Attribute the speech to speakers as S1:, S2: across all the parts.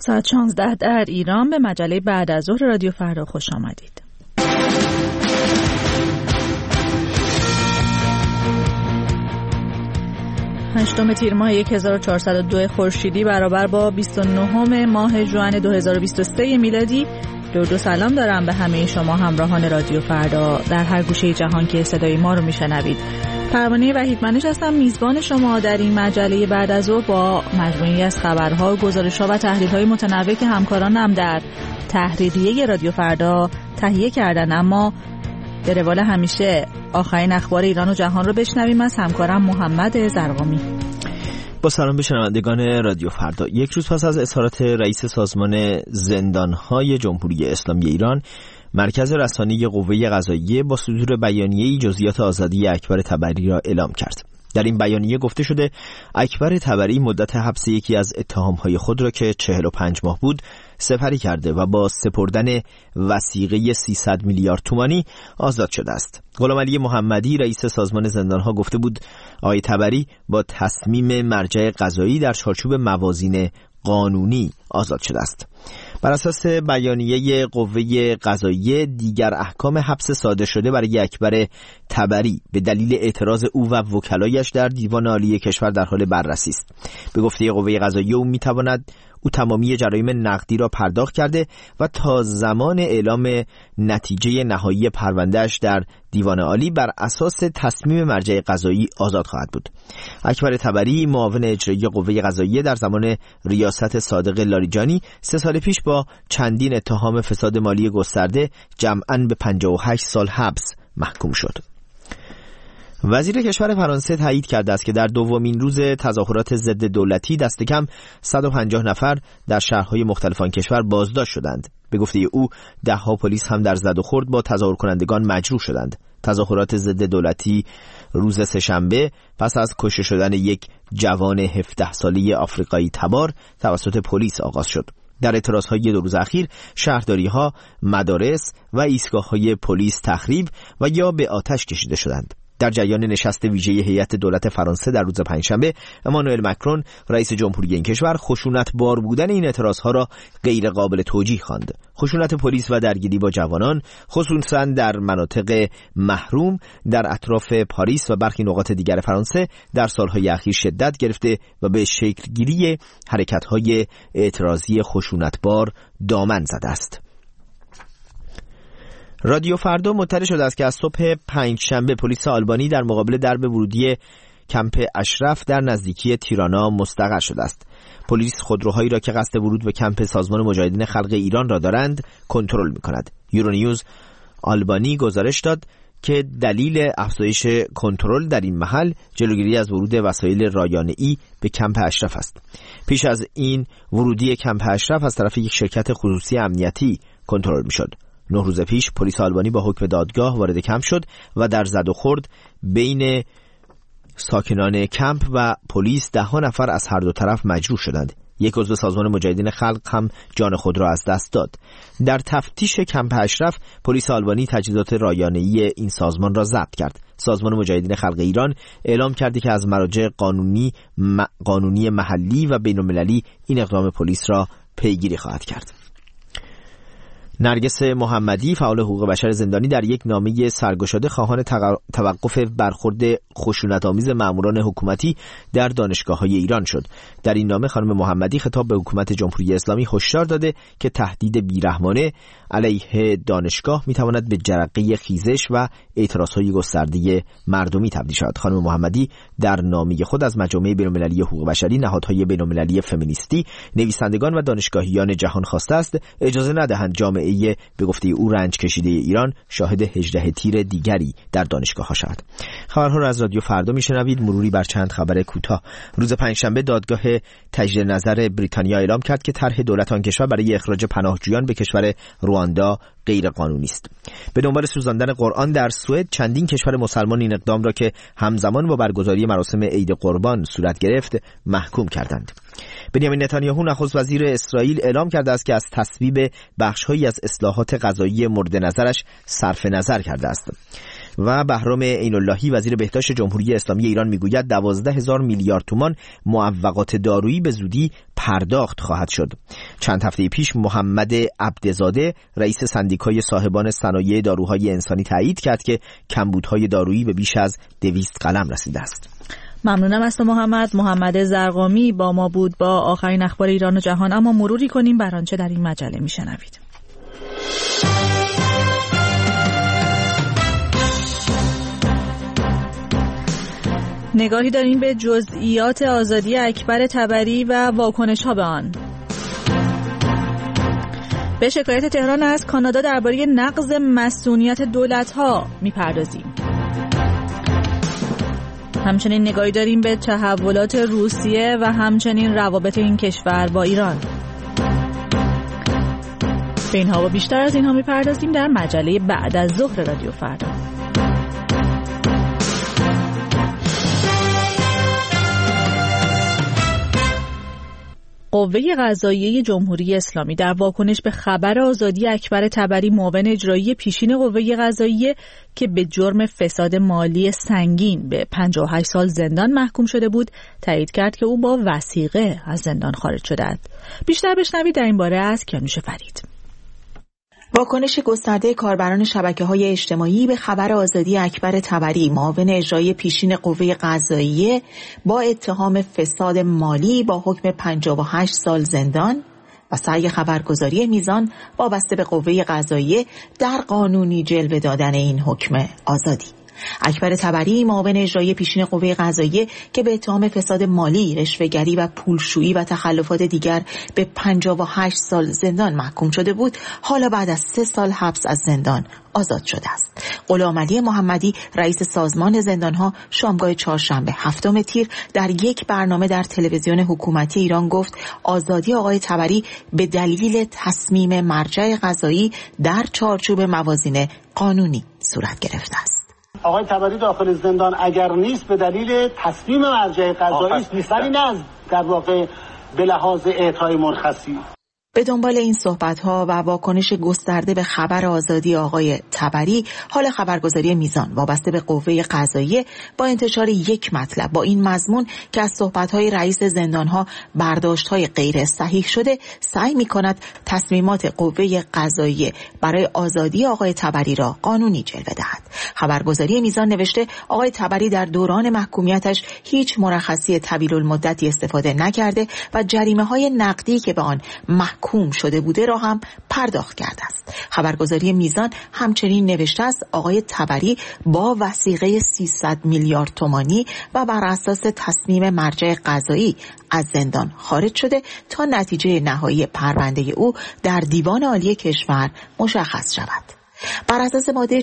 S1: ساعت 16 در ایران به مجله بعد از ظهر رادیو فردا خوش آمدید. 8 تیر ماه 1402 خورشیدی برابر با 29 ماه ژوئن 2023 میلادی. درود و سلام دارم به همه شما همراهان رادیو فردا در هر گوشه جهان که صدای ما رو میشنوید. پروانه وحیدمنش هستم، میزبان شما در این مجله بعد از ظهر با مجموعه‌ای از خبرها، گزارش‌ها و تحلیل‌های متنوع که همکارانم در تحریریه رادیو فردا تهیه کردن. اما به روال همیشه آخرین اخبار ایران و جهان رو بشنویم از همکارم محمد زرقامی.
S2: با سلام به شنوندگان رادیو فردا. یک روز پس از اظهارات رئیس سازمان زندانهای جمهوری اسلامی ایران، مرکز رسانه‌ای قوه قضاییه با صدور بیانیه‌ای جزئیات آزادی اکبر طبری را اعلام کرد. در این بیانیه گفته شده اکبر طبری مدت حبس یکی از اتهام‌های خود را که 45 ماه بود سپری کرده و با سپردن وثیقه 300 میلیارد تومانی آزاد شده است. غلامعلی محمدی رئیس سازمان زندانها گفته بود آقای طبری با تصمیم مرجع قضایی در چارچوب موازین قانونی آزاد شده است. بر اساس بیانیه قوه قضاییه دیگر احکام حبس صادر شده برای اکبر طبری به دلیل اعتراض او و وکلایش در دیوان عالی کشور در حال بررسی است. به گفته قوه قضاییه او تمامی جرایم نقدی را پرداخت کرده و تا زمان اعلام نتیجه نهایی پروندهش در دیوان عالی بر اساس تصمیم مرجع قضایی آزاد خواهد بود. اکبر طبری معاون اجرایی قوه قضاییه در زمان ریاست صادق لاریجانی 3 سال پیش با چندین اتهام فساد مالی گسترده جمعاً به 58 سال حبس محکوم شد. وزیر کشور فرانسه تایید کرده است که در دومین روز تظاهرات ضد دولتی دست کم 150 نفر در شهرهای مختلف آن کشور بازداشت شدند. به گفته او ده‌ها پلیس هم در زد و خورد با تظاهر کنندگان مجروح شدند. تظاهرات ضد دولتی روز سه‌شنبه پس از کشته شدن یک جوان 17 ساله آفریقایی تبار توسط پلیس آغاز شد. در اعتراضهای 2 روز اخیر شهرداری‌ها، مدارس و ایستگاه‌های پلیس تخریب و یا به آتش کشیده شدند. در جریان نشست ویژه هیئت دولت فرانسه در روز پنجشنبه، امانوئل مکرون رئیس جمهوری این کشور خشونت‌بار بودن این اعتراضها را غیر قابل توجیه خواند. خشونت پلیس و درگیری با جوانان خصوصا در مناطق محروم در اطراف پاریس و برخی نقاط دیگر فرانسه در سالهای اخیر شدت گرفته و به شکلگیری حرکت‌های اعتراضی خشونت‌بار دامن زده است. رادیو فردا مطلع شده است که از صبح پنجشنبه پلیس آلبانی در مقابل درب ورودی کمپ اشرف در نزدیکی تیرانا مستقر شده است. پلیس خودروهایی را که قصد ورود به کمپ سازمان مجاهدین خلق ایران را دارند کنترل می‌کند. یورونیوز آلبانی گزارش داد که دلیل افزایش کنترل در این محل جلوگیری از ورود وسایل رایانه‌ای به کمپ اشرف است. پیش از این ورودی کمپ اشرف از طرف یک شرکت خصوصی امنیتی کنترل می‌شد. 9 روز پیش پلیس آلبانی با حکم دادگاه وارد کمپ شد و در زد و خورد بین ساکنان کمپ و پلیس 10 نفر از هر دو طرف مجروح شدند. یک عضو سازمان مجاهدین خلق هم جان خود را از دست داد. در تفتیش کمپ اشرف پلیس آلبانی تجهیزات رایانه‌ای این سازمان را ضبط کرد. سازمان مجاهدین خلق ایران اعلام کرده که از مراجع قانونی محلی و بین‌المللی این اقدام پلیس را پیگیری خواهد کرد. نرگس محمدی فعال حقوق بشر زندانی در یک نامه سرگشاده خواهان توقف برخورد خشونت‌آمیز ماموران حکومتی در دانشگاه‌های ایران شد. در این نامه خانم محمدی خطاب به حکومت جمهوری اسلامی هشدار داده که تهدید بیرحمانه علیه دانشگاه می‌تواند به جرقه خیزش و اعتراض‌های گسترده مردمی تبدیل شود. خانم محمدی در نامه خود از مجامع بین‌المللی حقوق بشری، نهادهای بین‌المللی فمینیستی، نویسندگان و دانشگاهیان جهان خواسته است اجازه ندهند جامعه به گفته او رنج کشیده ایران شاهد 18 تیر دیگری در دانشگاه ها شود. خبرها را از رادیو فردا میشنوید. مروری بر چند خبر کوتاه. روز پنجشنبه دادگاه تجدید نظر بریتانیا اعلام کرد که طرح دولت آن کشور برای اخراج پناهجویان به کشور رواندا غیر قانونی است. به دنبال سوزاندن قرآن در سوئد چندین کشور مسلمان این اقدام را که همزمان با برگزاری مراسم عید قربان صورت گرفت محکوم کردند. بنیامین نتانیاهو نخست وزیر اسرائیل اعلام کرده است که از تصویب بخش‌هایی از اصلاحات قضایی مورد نظرش صرف نظر کرده است. و بهرام عین‌اللهی وزیر بهداشت جمهوری اسلامی ایران میگوید 12,000 میلیارد تومان معوقات دارویی به زودی پرداخت خواهد شد. چند هفته پیش محمد عبدزاده رئیس سندیکای صاحبان صنایع داروهای انسانی تایید کرد که کمبودهای دارویی به بیش از 200 قلم رسیده است.
S1: ممنونم از تو محمد زرقامی با ما بود با آخرین اخبار ایران و جهان. اما مروری کنیم بر آنچه در این مجله میشنوید. نگاهی داریم به جزئیات آزادی اکبر طبری و واکنش‌ها به آن. به شکایت تهران از کانادا درباره نقض مسئولیت دولت‌ها می‌پردازیم. همچنین نگاهی داریم به تحولات روسیه و همچنین روابط این کشور با ایران. به اینها و بیشتر از اینها می‌پردازیم در مجله بعد از ظهر رادیو فردا. قوه قضاییه جمهوری اسلامی در واکنش به خبر آزادی اکبر طبری معاون اجرایی پیشین قوه قضاییه که به جرم فساد مالی سنگین به 58 سال زندان محکوم شده بود تایید کرد که او با وثیقه از زندان خارج شده است. بیشتر بشنوید در این باره از کیانوش فرید.
S3: واکنش گسترده کاربران شبکه‌های اجتماعی به خبر آزادی اکبر طبری معاون اجرایی پیشین قوه قضاییه با اتهام فساد مالی با حکم 58 سال زندان و سعی خبرگزاری میزان وابسته به قوه قضاییه در قانونی جلوه دادن این حکم آزادی. اکبر طبری معاون اجرایی پیشین قوه قضاییه که به اتهام فساد مالی، رشوه‌گری و پولشویی و تخلفات دیگر به 58 سال زندان محکوم شده بود، حالا بعد از 3 سال حبس از زندان آزاد شده است. غلامعلی محمدی رئیس سازمان زندانها شامگاه چهارشنبه 7 تیر در یک برنامه در تلویزیون حکومتی ایران گفت آزادی آقای طبری به دلیل تصمیم مرجع قضایی در چارچوب موازین قانونی صورت گرفته است.
S4: آقای طبری داخل زندان اگر نیست به دلیل تصمیم مرجع قضایی است، نیستنی نه در واقع به لحاظ اعطای مرخصی.
S3: به دنبال این صحبت‌ها و واکنش گسترده به خبر آزادی آقای طبری، حال خبرگزاری میزان وابسته به قوه قضاییه با انتشار یک مطلب با این مضمون که از صحبت‌های رئیس زندان‌ها برداشت‌های غیر صحیح شده، سعی می‌کند تصمیمات قوه قضاییه برای آزادی آقای طبری را قانونی جلوه دهد. خبرگزاری میزان نوشته آقای طبری در دوران محکومیتش هیچ مرخصی طویل المدتی استفاده نکرده و جریمه‌های نقدی که به آن محکوم شده بوده را هم پرداخت کرده است. خبرگزاری میزان همچنین نوشته است آقای طبری با وثیقه 300 میلیارد تومانی و بر اساس تصمیم مرجع قضایی از زندان خارج شده تا نتیجه نهایی پرونده او در دیوان عالی کشور مشخص شود. بر اساس ماده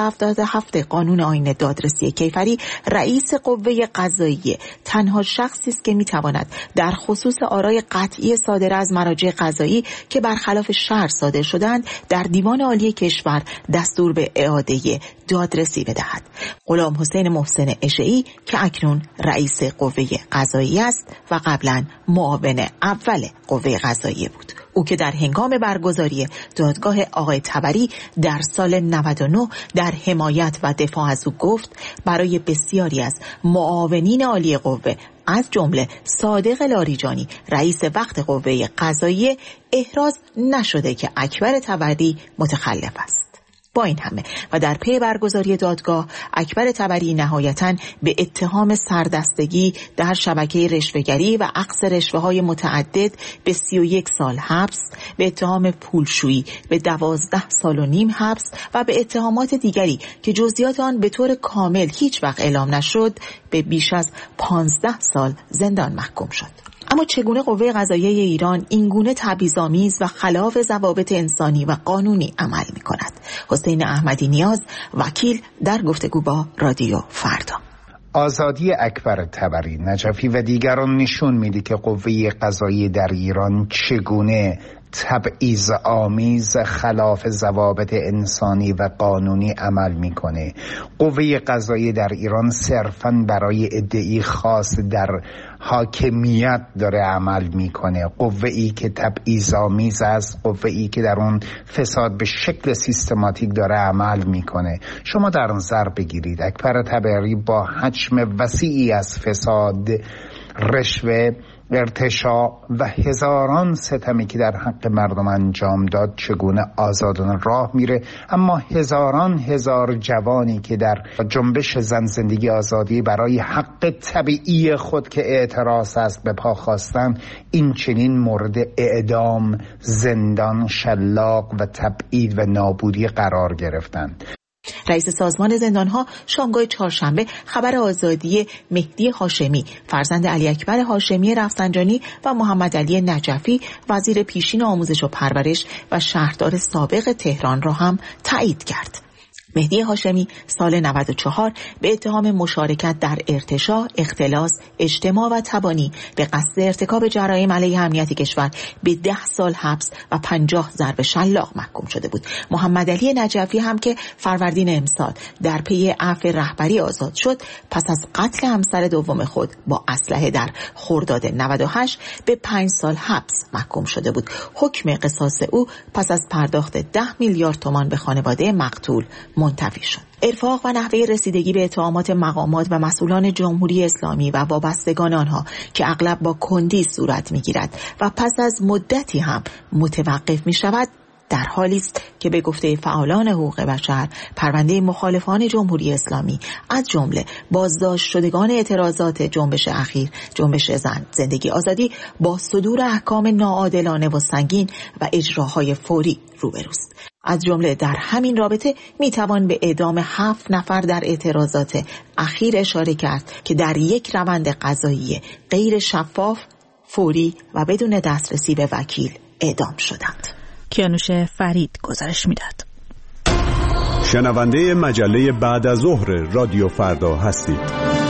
S3: 477 قانون آیین دادرسی کیفری، رئیس قوه قضاییه تنها شخصی است که میتواند در خصوص آرای قطعی صادره از مراجع قضایی که برخلاف شرع صادر شدند در دیوان عالی کشور دستور به اعاده دادرسی بدهد. غلام حسین محسن اشعی که اکنون رئیس قوه قضاییه است و قبلا معاون اول قوه قضاییه بود. او که در هنگام برگزاری دادگاه آقای طبری در سال 99 در حمایت و دفاع از او گفت برای بسیاری از معاونین عالی قوه از جمله صادق لاریجانی رئیس وقت قوه قضاییه احراز نشده که اکبر طبری متخلف است. با این همه و در پی برگزاری دادگاه، اکبر طبری نهایتاً به اتهام سردستگی در شبکه رشوه‌گری و اخذ رشوه‌های متعدد به 31 سال حبس، به اتهام پولشویی به 12 سال و نیم حبس و به اتهامات دیگری که جزئیات آن به طور کامل هیچ وقت اعلام نشد به بیش از 15 سال زندان محکوم شد. اما چگونه قوه قضاییه ایران اینگونه تبعیض‌آمیز و خلاف ضوابط انسانی و قانونی عمل می‌کند؟ حسین احمدی نیاز، وکیل، در گفتگو با رادیو فردا.
S5: آزادی اکبر طبری نجفی و دیگران نشون میده که قوه قضاییه در ایران چگونه تبعیض‌آمیز خلاف ضوابط انسانی و قانونی عمل میکنه. قوه قضاییه در ایران صرفاً برای ادعای خاص در حاکمیت داره عمل میکنه، قوه‌ای که تبعیض‌آمیز است، قوه‌ای که در اون فساد به شکل سیستماتیک داره عمل میکنه. شما در نظر بگیرید اکبر طبری با حجم وسیعی از فساد، رشوه، ارتشاء و هزاران ستمی که در حق مردم انجام داد چگونه آزادانه راه میره، اما هزار جوانی که در جنبش زن زندگی آزادی برای حق طبیعی خود که اعتراض است به پا خواستن، این چنین مورد اعدام، زندان، شلاق و تبعید و نابودی قرار گرفتند.
S3: رئیس سازمان زندانها شامگاه چهارشنبه خبر آزادی مهدی هاشمی فرزند علی اکبر هاشمی رفسنجانی و محمد علی نجفی وزیر پیشین آموزش و پرورش و شهردار سابق تهران را هم تایید کرد. مهدی هاشمی سال 94 به اتهام مشارکت در ارتشاء، اختلاس، اجتماع و تبانی به قصد ارتکاب جرایم علیه امنیت کشور به 10 سال حبس و 50 ضرب شلاق محکوم شده بود. محمد علی نجفی هم که فروردین امسال در پی عفو رهبری آزاد شد، پس از قتل همسر دوم خود با اسلحه در خرداد 98 به 5 سال حبس محکوم شده بود. حکم قصاص او پس از پرداخت 10 میلیارد تومان به خانواده مقتول منتفی شد. ارفاق و نحوه رسیدگی به اتهامات مقامات و مسئولان جمهوری اسلامی و وابستگان آنها که اغلب با کندی صورت می‌گیرد و پس از مدتی هم متوقف می‌شود، در حالی است که به گفته فعالان حقوق بشر پرونده مخالفان جمهوری اسلامی از جمله بازداشت شدگان اعتراضات جنبش اخیر، جنبش زن زندگی آزادی، با صدور احکام ناعادلانه و سنگین و اجراهای فوری روبروست. از جمله در همین رابطه میتوان به اعدام 7 نفر در اعتراضات اخیر اشاره کرد که در یک روند قضایی غیر شفاف، فوری و بدون دسترسی به وکیل اعدام شدند.
S1: کیانوش فرید گزارش میداد.
S6: شنونده مجله بعد از ظهر رادیو فردا هستید.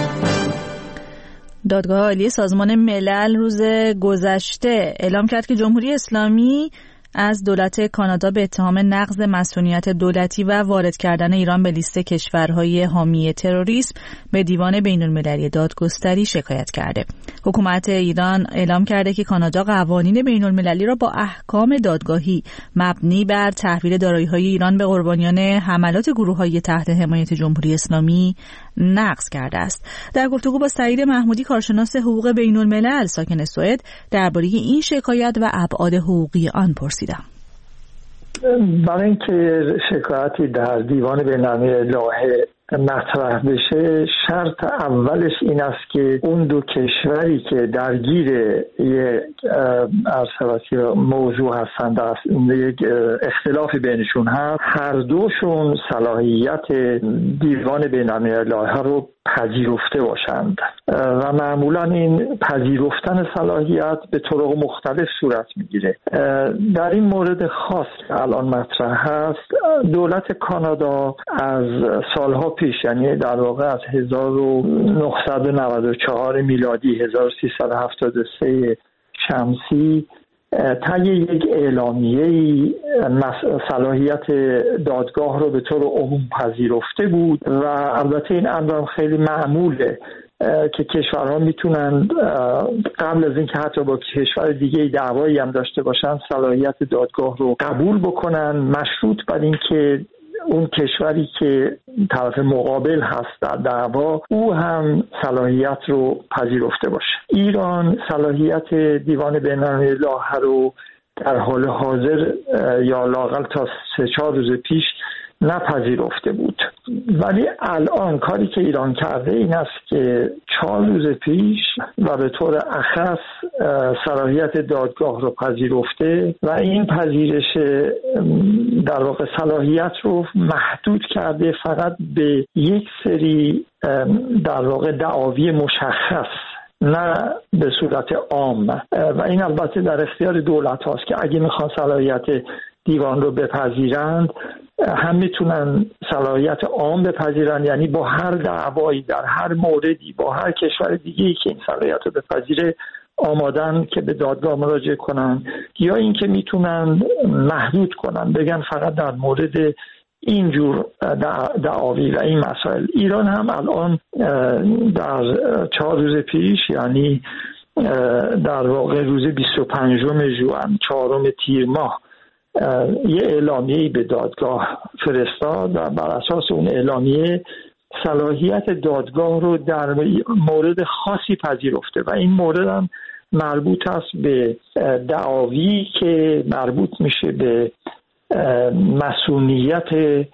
S1: دادگاه عالی سازمان ملل روز گذشته اعلام کرد که جمهوری اسلامی از دولت کانادا به اتهام نقض مسئولیت دولتی و وارد کردن ایران به لیست کشورهای حامی تروریسم به دیوان بین‌المللی دادگستری شکایت کرده. حکومت ایران اعلام کرده که کانادا قوانین بین‌المللی را با احکام دادگاهی مبنی بر تحویل دارایی‌های ایران به قربانیان حملات گروه‌های تحت حمایت جمهوری اسلامی نقض کرده است. در گفتگو با سعید محمودی کارشناس حقوق بین‌الملل ساکن سوئد درباره این شکایت و ابعاد حقوقی آن پرسیدم.
S7: برای اینکه شکایتی در دیوان بین‌المللی لاهه مطرح بشه، شرط اولش این است که اون دو کشوری که درگیر یک موضوع هستند، یک اختلافی بینشون هست، هر دوشون صلاحیت دیوان بین‌المللی لاهه رو پذیرفته باشند و معمولا این پذیرفتن صلاحیت به طرق مختلف صورت میگیره. در این مورد خاص الان مطرح هست، دولت کانادا از سالها پیش، یعنی در واقع از 1994 میلادی 1373 شمسی، طی یک اعلامیه‌ای صلاحیت دادگاه رو به طور عموم پذیرفته بود و البته این امر خیلی معموله که کشورها میتونن قبل از اینکه حتی با کشور دیگه دعوایی هم داشته باشن صلاحیت دادگاه رو قبول بکنن، مشروط بر اینکه اون کشوری که طرف مقابل هست در دعوا او هم صلاحیت رو پذیرفته باشه. ایران صلاحیت دیوان بین‌المللی لاهه رو در حال حاضر یا لااقل تا 3-4 روز پیش نپذیرفته بود، ولی الان کاری که ایران کرده این است که 4 روز پیش و به طور اخص صلاحیت دادگاه رو پذیرفته و این پذیرش در واقع صلاحیت رو محدود کرده فقط به یک سری در واقع دعاوی مشخص، نه به صورت عام. و این البته در اختیار دولت هاست که اگه میخوان صلاحیت دیوان رو بپذیرند هم میتونن صلاحیت عام بپذیرن، یعنی با هر دعوایی در هر موردی با هر کشور دیگه‌ای که این صلاحیت رو بپذیره آمادن که به دادگاه مراجعه کنن، یا اینکه میتونن محدود کنن، بگن فقط در مورد اینجور دعاوی و این مسائل. ایران هم الان در 4 روز پیش، یعنی در واقع روز 25 ژوئن 4 تیر ماه، یه اعلامیه‌ای به دادگاه فرستاد و بر اساس اون اعلامیه صلاحیت دادگاه رو در مورد خاصی پذیرفته و این مورد هم مربوط است به دعاوی که مربوط میشه به مسئولیت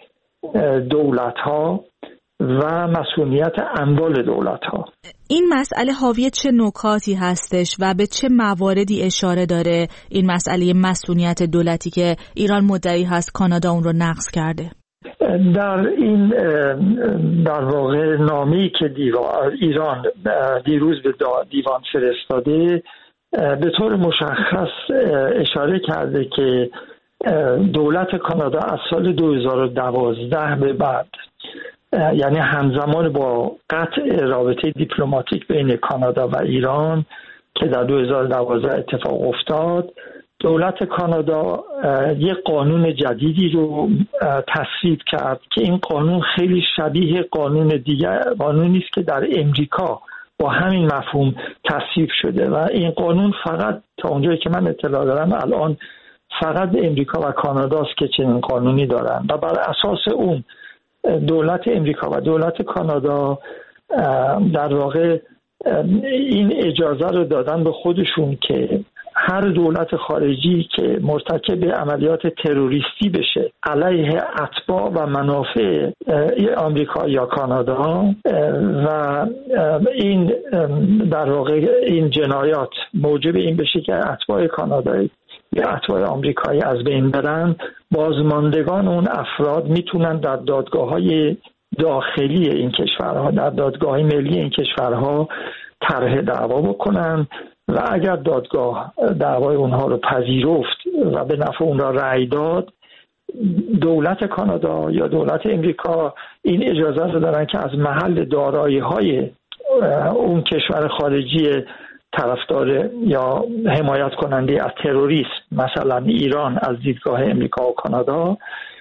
S7: دولت‌ها و مسئولیت اموال دولت‌ها.
S1: این مسئله حاوی چه نکاتی هستش و به چه مواردی اشاره داره این مسئله مسئولیت دولتی که ایران مدعی هست کانادا اون رو نقض کرده؟
S7: در این در واقع نامه‌ای که ایران دیروز به دیوان فرستاده به طور مشخص اشاره کرده که دولت کانادا از سال 2012 به بعد، یعنی همزمان با قطع رابطه دیپلماتیک بین کانادا و ایران که در 2012 اتفاق افتاد، دولت کانادا یک قانون جدیدی رو تصویب کرد که این قانون خیلی شبیه قانونی است که در امریکا با همین مفهوم تصویب شده و این قانون فقط تا اونجایی که من اطلاع دارم الان فقط امریکا و کاناداست که چنین قانونی دارن و بر اساس اون دولت امریکا و دولت کانادا در واقع این اجازه رو دادن به خودشون که هر دولت خارجی که مرتکب عملیات تروریستی بشه علیه اتباع و منافع آمریکا یا کانادا و این در واقع این جنایات موجب این بشه که اتباع کانادایی یا اتباع آمریکایی از بین برن، بازماندگان اون افراد میتونن در دادگاه‌های داخلی این کشورها، در دادگاه‌های ملی این کشورها طرح دعوا بکنن و اگر دادگاه دعوای اونها رو پذیرفت و به نفع اونها رأی داد، دولت کانادا یا دولت امریکا این اجازه رو دارن که از محل دارایی‌های اون کشور خارجی طرفدار یا حمایت کننده از تروریسم، مثلا ایران، از دیدگاه امریکا و کانادا،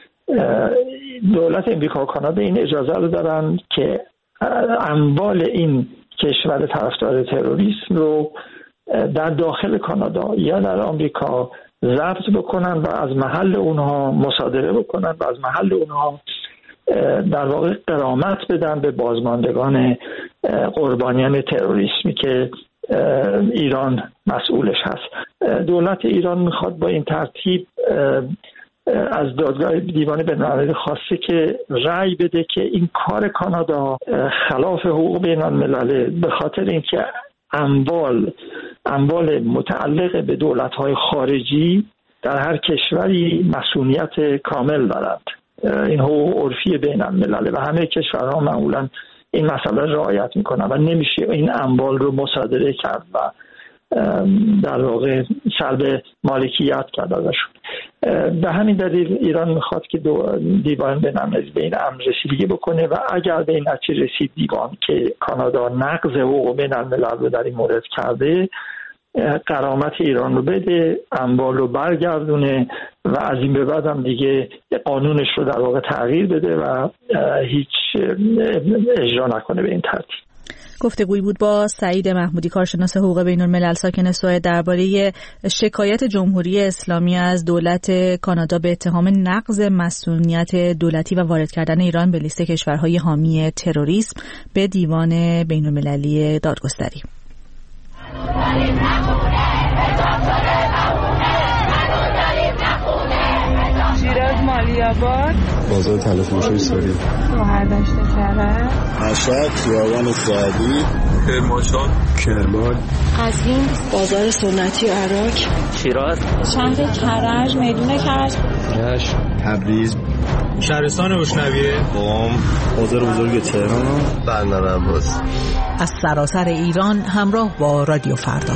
S7: دولت امریکا و کانادا این اجازه رو دارن که اموال این کشور طرفدار تروریسم رو در داخل کانادا یا در آمریکا ضبط بکنن و از محل اونها مصادره بکنن و از محل اونها در واقع غرامت بدن به بازماندگان قربانیان تروریسمی که ایران مسئولش هست. دولت ایران میخواد با این ترتیب از دادگاه دیوان بین‌المللی خواسته که رأی بده که این کار کانادا خلاف حقوق بین‌المللی به خاطر اینکه اموال متعلق به دولت‌های خارجی در هر کشوری مسئولیت کامل دارند. این حقوق عرفی بین‌المللی و همه کشورها معمولاً این مسئله رعایت میکنن و نمیشه این اموال رو مصادره کرد و در واقع سلب مالکیت کرد ازشون. به همین دلیل ایران میخواد که دیوان بین‌المللی به این امر رسیدگی بکنه و اگر به این نتیجه رسید دیوان که کانادا نقض حقوق بین‌الملل رو در این مورد کرده، غرامت ایران رو بده، اموال رو برگردونه و از این به بعد هم دیگه قانونش رو در واقع تغییر بده و هیچ اجرا نکنه به این ترتیب.
S1: گفتگویی بود با سعید محمودی، کارشناس حقوق بین‌الملل ساکن سوئد، درباره شکایت جمهوری اسلامی از دولت کانادا به اتهام نقض مسئولیت دولتی و وارد کردن ایران به لیست کشورهای حامی تروریسم به دیوان بین‌المللی دادگستری.
S8: شیراز مالی‌آباد،
S9: بازار تلفروشی سوری،
S8: شهردشت کرج،
S9: مشهد، خیابان سعدی،
S10: کرمانشاه،
S9: کرمان،
S11: قزوین، بازار سنتی عراق،
S12: شیراز،
S11: شهر کرج، میدون کرج،
S9: رشت، تبریز،
S10: شهرستان اشنویه،
S9: قم، بازار بزرگ تهران، بندر عباس.
S3: از سراسر ایران همراه با رادیو فردا.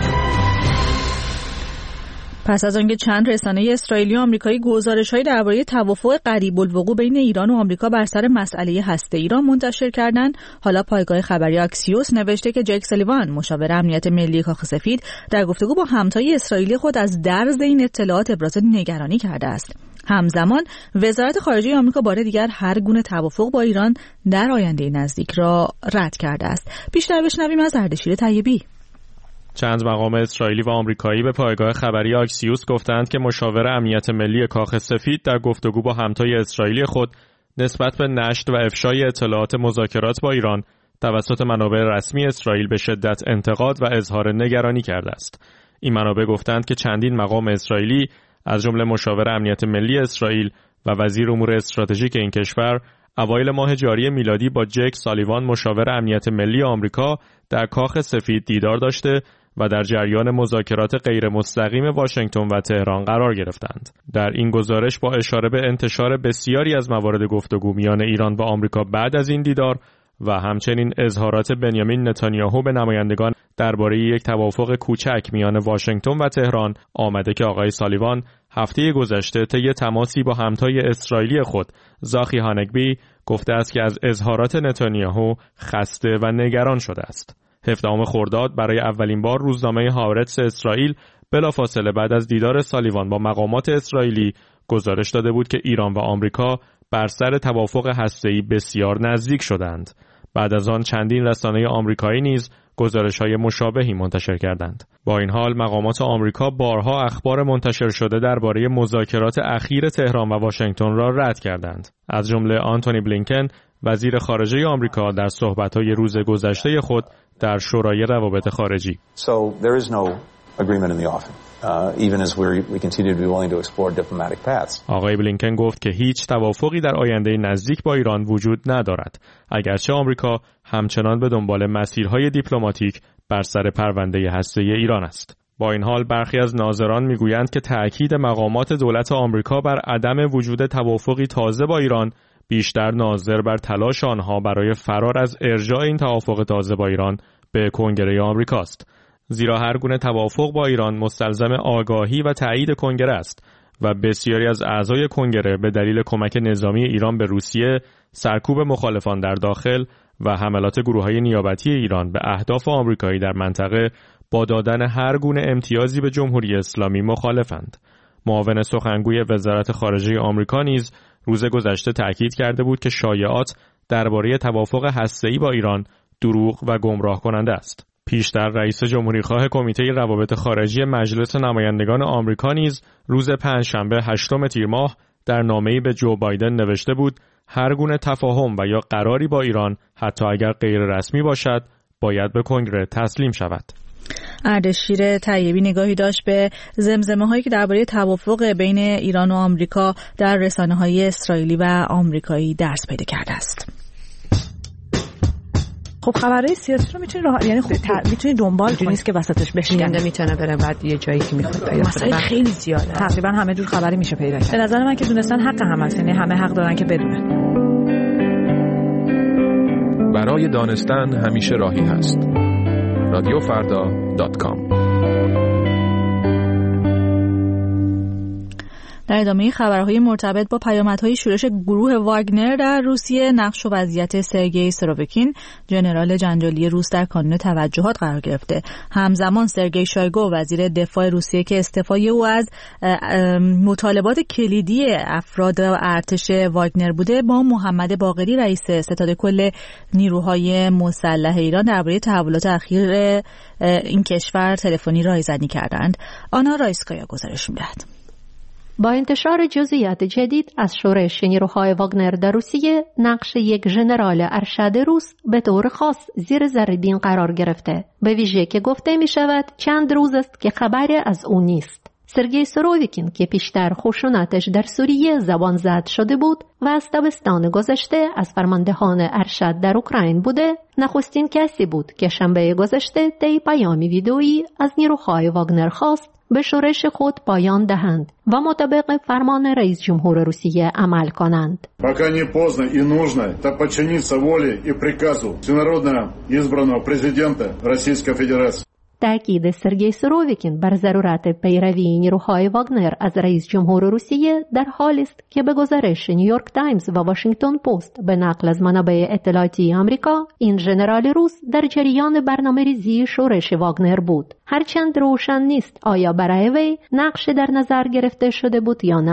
S1: پس از آنکه چند رسانه اسرائیلی و آمریکایی گزارش‌هایی درباره توافق قریب الوقوع بین ایران و آمریکا بر سر مسئله هسته ایران منتشر کردند، حالا پایگاه خبری اکسیوس نوشته که جک سالیوان، مشاور امنیت ملی کاخ سفید، در گفتگو با همتای اسرائیلی خود از درز این اطلاعات ابراز نگرانی کرده است. همزمان وزارت خارجه آمریکا بار دیگر هر گونه توافق با ایران در آینده نزدیک را رد کرده است. بیشتر بشنویم از اردشیر طیبی.
S12: چند مقام اسرائیلی و آمریکایی به پایگاه خبری آکسیوس گفتند که مشاور امنیت ملی کاخ سفید در گفتگو با همتای اسرائیلی خود نسبت به نشر و افشای اطلاعات مذاکرات با ایران توسط منابع رسمی اسرائیل به شدت انتقاد و اظهار نگرانی کرده است. این منابع گفتند که چندین مقام اسرائیلی از جمله مشاور امنیت ملی اسرائیل و وزیر امور استراتژیک این کشور اوایل ماه جاری میلادی با جک سالیوان مشاور امنیت ملی آمریکا در کاخ سفید دیدار داشته و در جریان مذاکرات غیر مستقیم واشنگتن و تهران قرار گرفتند. در این گزارش با اشاره به انتشار بسیاری از موارد گفتگو میان ایران و آمریکا بعد از این دیدار و همچنین اظهارات بنیامین نتانیاهو به نمایندگان درباره یک توافق کوچک میان واشنگتن و تهران آمده که آقای سالیوان هفته گذشته طی تماسی با همتای اسرائیلی خود زاخی هانگبی گفته است که از اظهارات نتانیاهو خسته و نگران شده است. 17 خرداد برای اولین بار روزنامه هارتس اسرائیل بلافاصله بعد از دیدار سالیوان با مقامات اسرائیلی گزارش داده بود که ایران و آمریکا بر سر توافق هسته‌ای بسیار نزدیک شدند. بعد از آن چندین رسانه آمریکایی نیز گزارش‌های مشابهی منتشر کردند. با این حال مقامات آمریکا بارها اخبار منتشر شده درباره مذاکرات اخیر تهران و واشنگتن را رد کردند. از جمله آنتونی بلینکن وزیر خارجه آمریکا در صحبت‌های روز گذشته خود در شورای روابط خارجی.
S13: So there is no agreement in the offing. Even as we continue to be willing to explore diplomatic paths.
S12: آقای بلینکن گفت که هیچ توافقی در آینده نزدیک با ایران وجود ندارد، اگرچه آمریکا همچنان به دنبال مسیرهای دیپلماتیک بر سر پرونده هسته‌ای ایران است. با این حال برخی از ناظران میگویند که تأکید مقامات دولت آمریکا بر عدم وجود توافقی تازه با ایران بیشتر ناظر بر تلاش آنها برای فرار از ارجاع این توافق تازه با ایران به کنگره آمریکاست. زیرا هر گونه توافق با ایران مستلزم آگاهی و تایید کنگره است و بسیاری از اعضای کنگره به دلیل کمک نظامی ایران به روسیه، سرکوب مخالفان در داخل و حملات گروه‌های نیابتی ایران به اهداف آمریکایی در منطقه با دادن هر گونه امتیازی به جمهوری اسلامی مخالفند. معاون سخنگوی وزارت خارجه آمریکا نیز روز گذشته تأکید کرده بود که شایعات درباره توافق هسته‌ای با ایران دروغ و گمراه کننده است. پیشتر رئیس جمهوریخواه کمیته روابط خارجی مجلس نمایندگان آمریکا نیز روز پنجشنبه 8 تیر ماه در نامه‌ای به جو بایدن نوشته بود هر گونه تفاهم و یا قراری با ایران حتی اگر غیر رسمی باشد باید به کنگره تسلیم شود.
S1: اردشیر طیبی نگاهی داشت به زمزمه‌هایی که درباره توافق بین ایران و آمریکا در رسانه‌های اسرائیلی و آمریکایی درس پیدا کرده است. خب خبرهای سیاسی رو میتونی دنبال کنی، نیست که وسطش بشکنه،
S14: میتونه بره بعد یه جایی که میخواد پیدا
S1: مسائل خیلی زیاده،
S14: تقریبا همه جور خبری میشه پیدا کرد.
S1: به نظر من که دونستن حق هم هست، یعنی همه حق دارن که بدونن.
S15: برای دانستن همیشه راهی هست. radiofarda.com.
S1: در ادامه خبرهای مرتبط با پیامدهای شورش گروه واگنر در روسیه، نقش و وضعیت سرگئی سروبکین، ژنرال جنجالی روس در کانون توجهات قرار گرفته. همزمان سرگئی شویگو وزیر دفاع روسیه که استعفای او از مطالبات کلیدی افراد ارتش واگنر بوده، با محمد باقری رئیس ستاد کل نیروهای مسلح ایران درباره تحولات اخیر این کشور تلفنی رایزنی کردند. آنا رایسکایا گزارش می‌دهد.
S16: با انتشار جزئیات جدید از شورش نیروهای واگنر در روسیه، نقش یک ژنرال ارشد روس به طور خاص زیر ذره‌بین قرار گرفته، به ویژه که گفته می شود چند روز است که خبری از او نیست. سرگئی سروبکین که پیشتر خشونتش در سوریه زبان زد شده بود و از تابستان گذشته از فرماندهان ارشد در اوکراین بوده، نخستین کسی بود که شنبه گذشته طی پیامی ویدئویی از نیروهای واگنر خواست به شورش خود پایان دهند و مطابق فرمان رئیس جمهور روسیه عمل کنند.
S17: Пока не поздно и нужно, то подчиниться воле и приказу всенародно избранного президента Российской Федерации.
S16: تأکید سرگئی سروبکین بر ضرورت پیروی نیروهای واگنر از رئیس جمهور روسیه در حالی است که به گزارش نیویورک تایمز و واشنگتن پست به نقل از منابع اطلاعاتی آمریکا، این ژنرال روس در جریان برنامه‌ریزی شورش واگنر بود. هرچند روشن نیست آیا برای وی نقش در نظر گرفته شده بود یا نه.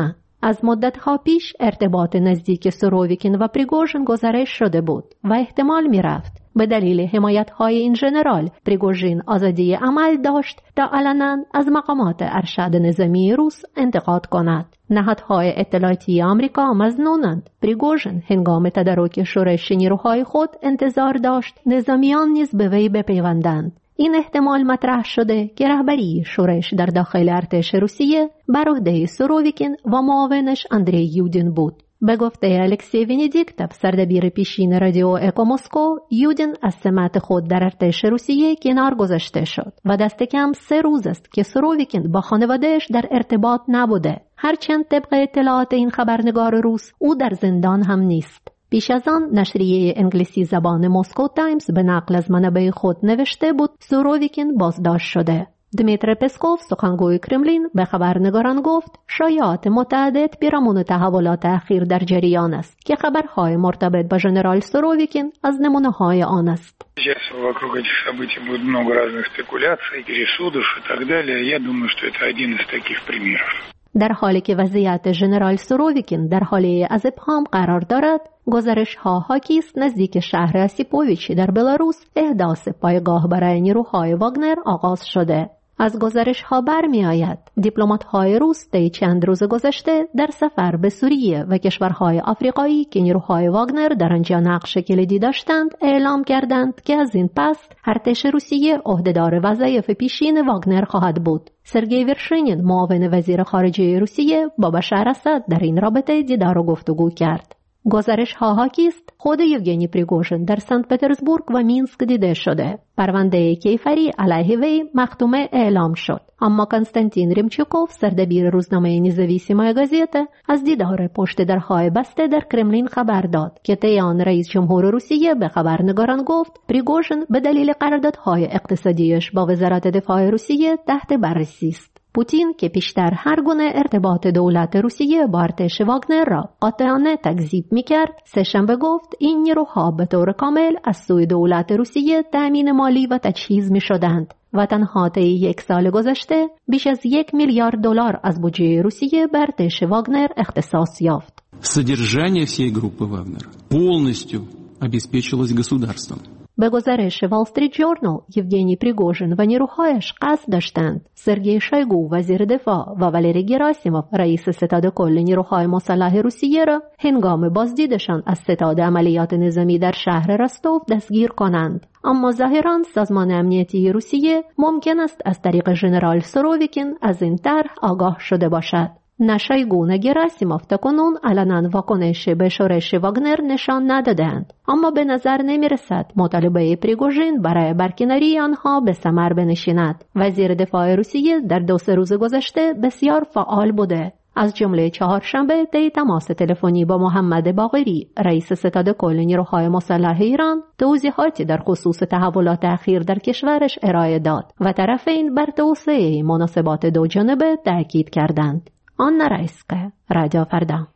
S16: از مدت‌ها پیش ارتباط نزدیک سوروویکین و پریگوژن گزارش شده بود و احتمال می‌رفت به دلیل حمایت‌های این ژنرال پریگوژین آزادی عمل داشت تا علنا از مقامات ارشد نظامی روس انتقاد کند. نهادهای اطلاعاتی آمریکا مظنونند پریگوژن هنگام تدارک شورش نیروهای خود انتظار داشت نظامیان نیز به وی بپیوندند. این احتمال مطرح شده که رهبری شورش در داخل ارتش روسیه بر عهده سوروویکین و معاونش اندری یودین بود. به گفته الکسی ونیدیکتوف سردبیر پیشین رادیو اکو مسکو، یودین از سمت خود در ارتش روسیه کنار گذاشته شد و دست کم 3 روز است که سوروویکین با خانواده‌اش در ارتباط نبوده. هرچند طبق اطلاعات این خبرنگار روس او در زندان هم نیست. پیش از آن نشریه انگلیسی زبان مسکو تایمز به نقل از منابع خود نوشته بود سوروویکین بازداشت شده. دمیتر پسکوف سخنگوی کرملین به خبرنگاران گفت شایعات متعدد پیرامون تحولات اخیر در جریان است که خبرهای مرتبط با ژنرال سوروویکین از نمونه‌های آن است.
S18: Вокруг этих событий будет много разных спекуляций, пересудов и так далее. Я думаю, что это один из таких примеров.
S16: در حالی که وضعیت ژنرال سوروویکین در حاله از ابهام قرار دارد، گزارش‌ها حاکی است نزدیک شهر اسیپوویچ در بلاروس احداث پایگاه برای نیروهای واگنر آغاز شده. از گزارش‌ها برمی‌آید دیپلمات‌های روس طی چند روز گذشته در سفر به سوریه و کشورهای آفریقایی که نیروهای واگنر در آنجا نقش کلیدی داشتند اعلام کردند که از این پس ارتش روسیه عهدهدار وظایف پیشین واگنر خواهد بود. سرگئی ورشینین معاون وزیر خارجه روسیه با بشار اسد در این رابطه دیدار و گفتگو کرد. گزارش‌ها حاکی است خود یوگنی پریگوژن در سنت پترزبورگ و مینسک دیده شده. پرونده کیفری علیه وی مختومه اعلام شد. اما کنستانتین ریمچوکوف سردبیر روزنامه نیزویسیمای گازیته از دیدار پشت درهای بسته در کرملین خبر داد که طی آن رئیس جمهور روسیه به خبرنگاران گفت پریگوژن به دلیل قراردادهای اقتصادیش با وزارت دفاع روسیه تحت بررسی است. پوتین که پیشتر هر گونه ارتباط دولت روسیه با ارتش واگنر را قاطعانه تکذیب می‌کرد، سه‌شنبه گفت این نیروها به طور کامل از سوی دولت روسیه تأمین مالی و تجهیز می‌شدند و تنها طی 1 سال گذشته بیش از 1 میلیارد دلار از بودجه روسیه به ارتش واگنر اختصاص یافت.
S19: Содержание всей группы Вагнер полностью обеспечилось государством.
S16: به گزارش وال استریت جورنال، یوگنی پریگوژن و نیروهایش قصد داشتند سرگئی شویگو وزیر دفاع و والری گراسیموف رئیس ستاد کل نیروهای مسلح روسیه را هنگام بازدیدشان از ستاد عملیات نظامی در شهر رستوف دستگیر کنند. اما ظاهراً سازمان امنیتی روسیه ممکن است از طریق ژنرال سوروویکین از این طرح آگاه شده باشد. نه شویگو نه گراسیموف تاکنون علنا واکنش به شورش واگنر نشان ندادند، اما به نظر نمی رسد مطالبه پریگوژین برای برکناری آنها به ثمر بنشیند. وزیر دفاع روسیه در 2-3 روز گذشته بسیار فعال بوده، از جمله چهارشنبه طی تماس تلفنی با محمد باقری رئیس ستاد کل نیروهای مسلح ایران توضیحاتی در خصوص تحولات اخیر در کشورش ارائه داد و طرفین بر توسعه مناسبات دوجانبه تاکید کردند. آن رایسکه رادیو فردا.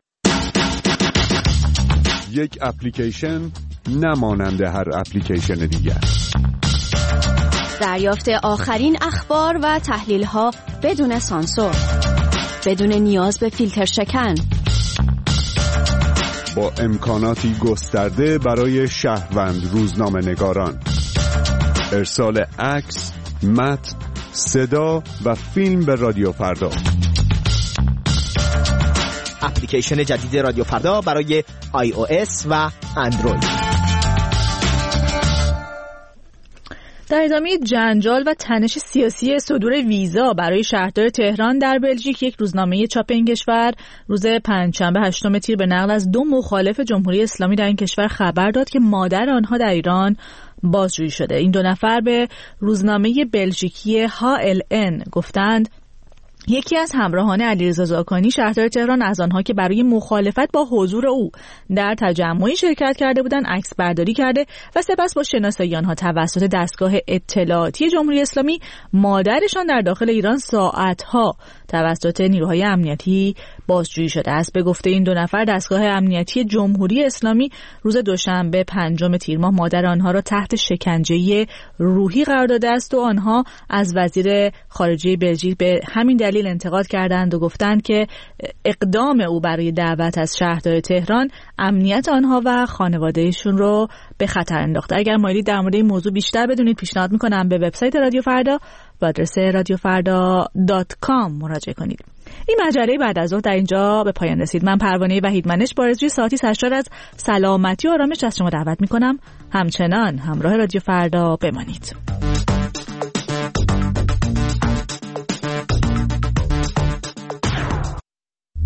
S6: یک اپلیکیشن نمانند هر اپلیکیشن دیگر.
S20: دریافت آخرین اخبار و تحلیل‌ها بدون سانسور، بدون نیاز به فیلتر شکن،
S6: با امکاناتی گسترده برای شهروند روزنامه‌نگاران، ارسال عکس، متن، صدا و فیلم به رادیو فردا.
S2: اپلیکیشن جدید رادیو فردا برای iOS و اندروید.
S1: در ادامه جنجال و تنش سیاسی صدور ویزا برای شهردار تهران در بلژیک، یک روزنامه چاپ این کشور روز پنجشنبه 8 تیر به نقل از 2 مخالف جمهوری اسلامی در این کشور خبر داد که مادر آنها در ایران بازجویی شده. این 2 نفر به روزنامه بلژیکی HLN گفتند یکی از همراهان علیرضا زاکانی شهردار تهران از آنها که برای مخالفت با حضور او در تجمعی شرکت کرده بودند عکس برداری کرده و سپس با شناسایی آنها توسط دستگاه اطلاعاتی جمهوری اسلامی مادرشان در داخل ایران ساعتها توسط نیروهای امنیتی بازجویی شده است. به گفته این 2 نفر دستگاه امنیتی جمهوری اسلامی روز دوشنبه 5 تیر ماه مادر آنها را تحت شکنجه روحی قرار داده است و آنها از وزیر خارجه بلژیک به همین دلیل انتقاد کردند و گفتند که اقدام او برای دعوت از شهردار تهران امنیت آنها و خانوادهشون رو به خطر انداخته. اگر مایلید در مورد این موضوع بیشتر بدونید پیشنهاد میکنم به وبسایت رادیو فردا با آدرس radiofarda.com مراجعه کنید. این مجله بعد از ظهر در اینجا به پایان رسید. من پروانه وحیدمنش با آرزوی ساعتی سرشار از سلامتی و آرامش از شما دعوت میکنم همچنان همراه رادیو فردا بمانید.